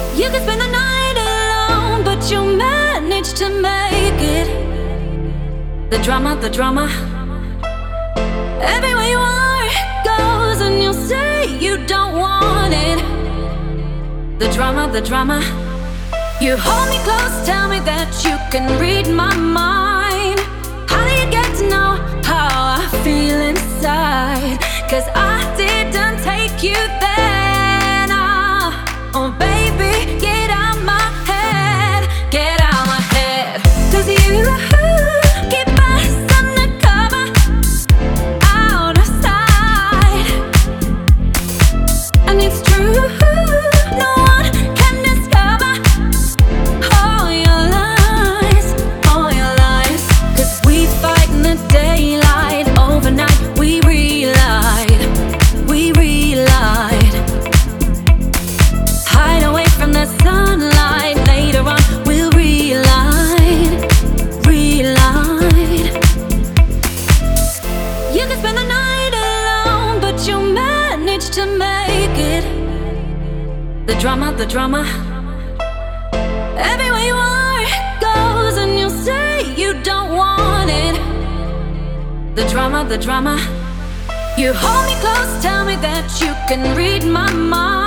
You can spend the night alone, but you'll manage to make it. The drama, the drama. Everywhere you are, it goes, and you'll say you don't want it. The drama, the drama. You hold me close, tell me that you can read my mind. How do you get to know how I feel inside? 'Cause I didn't take you there, nah. Oh baby, get out my head, get out my head. 'Cause you keep us undercover, out of sight. And it's true, no one can discover all your lies, all your lies. 'Cause we fight in the daylight, overnight we relied, we relied. Hide away from the sunlight, later on we'll relight, relight. You can spend the night alone, but you'll manage to make it. The drama, the drama. Everywhere you are, it goes, and you'll say you don't want it. The drama, the drama. You hold me close, tell me that you can read my mind.